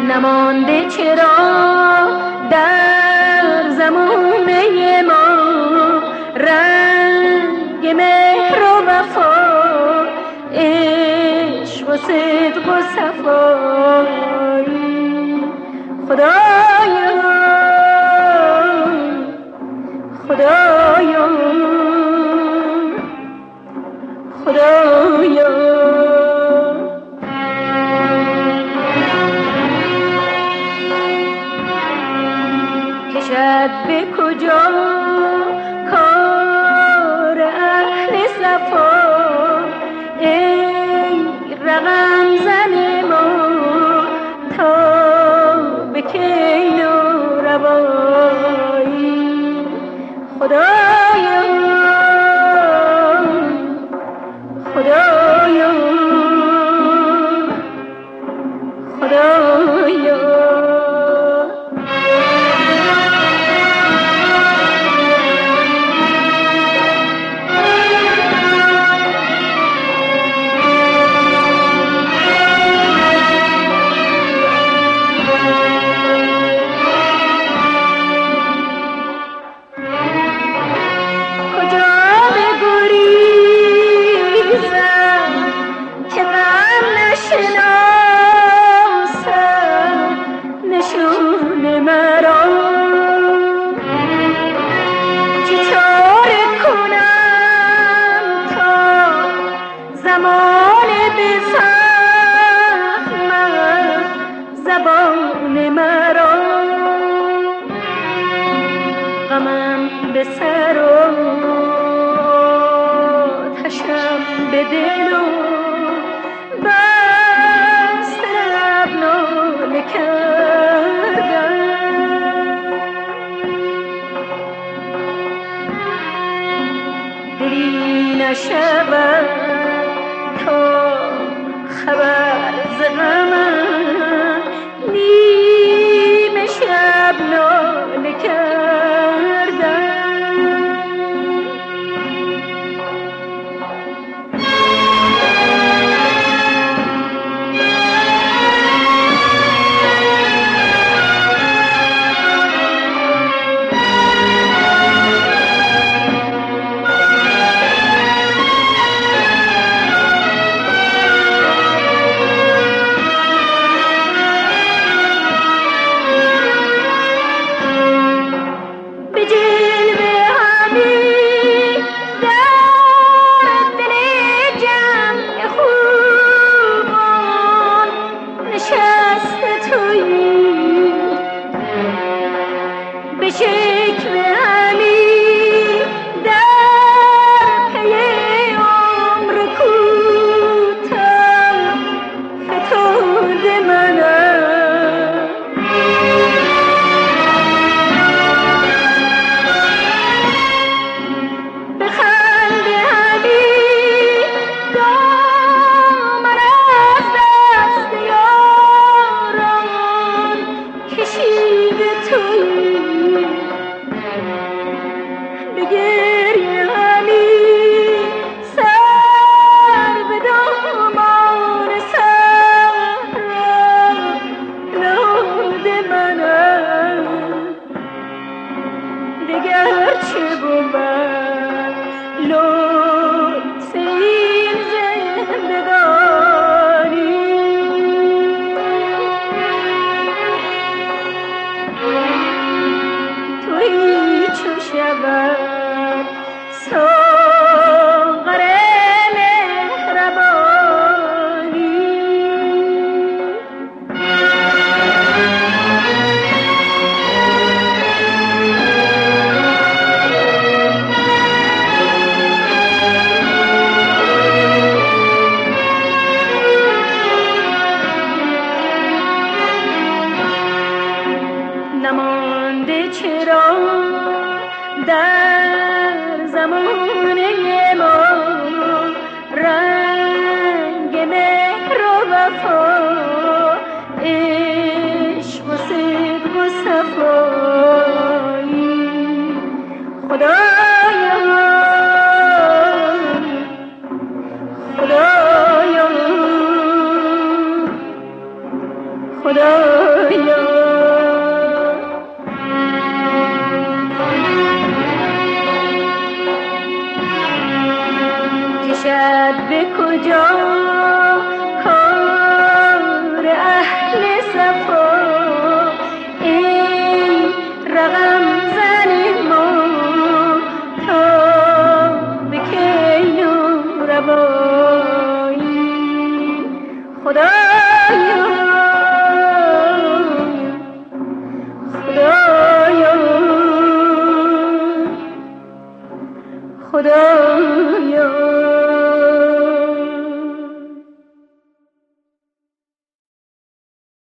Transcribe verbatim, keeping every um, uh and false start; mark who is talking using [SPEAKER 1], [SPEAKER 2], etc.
[SPEAKER 1] نمانده چرا در زمانه ما رنگ مهر و وفا، عشق و صدق و صفایی. خدایا خدایا خدایا کشد به کجا کار اهل صفا، ای رقم زن ما تا به کین و روایی. خدایا خدایا خدایا زبان مرا، غمم به سر و آتشم به دل و بس لب ناله کردم. دلی نشود تا خبر ز غمم، نیمه شب ناله کردم. نمانده چرا در زمانه ما رنگ مهر و وفا، عشق و صدق و صفایی. خدایا خدایا خدایا خدایا کشد به کجا کار اهل صفا ای رقم زن ما تا به کی و روایی خدایا خدایا خدایا